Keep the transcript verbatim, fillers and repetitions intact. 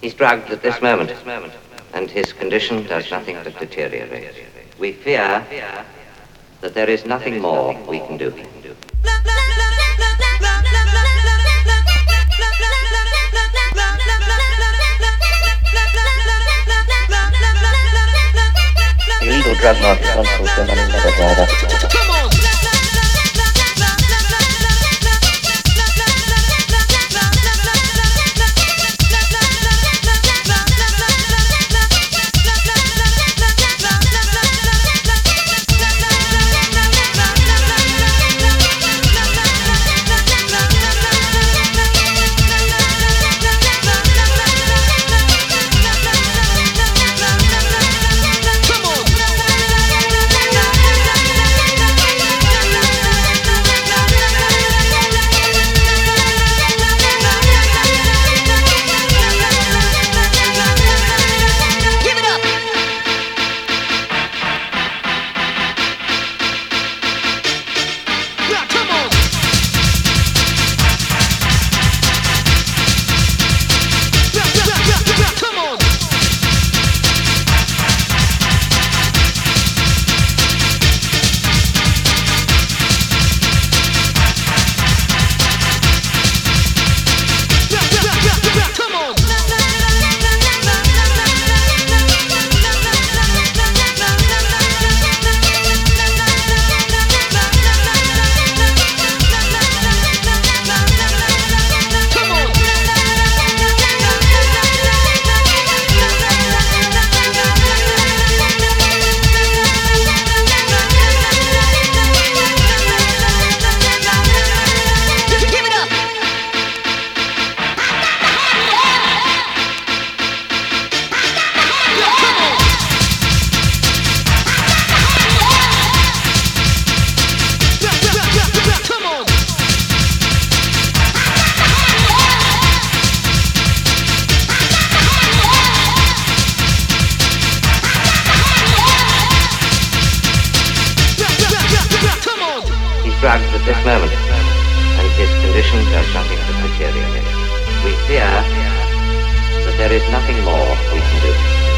He's drugged at this moment, and his condition does nothing but deteriorate. We fear that there is nothing more we can do. Illegal drug market consortium and another driver. Drugged at this moment, and his condition does nothing but deteriorate. We fear that there is nothing more we can do.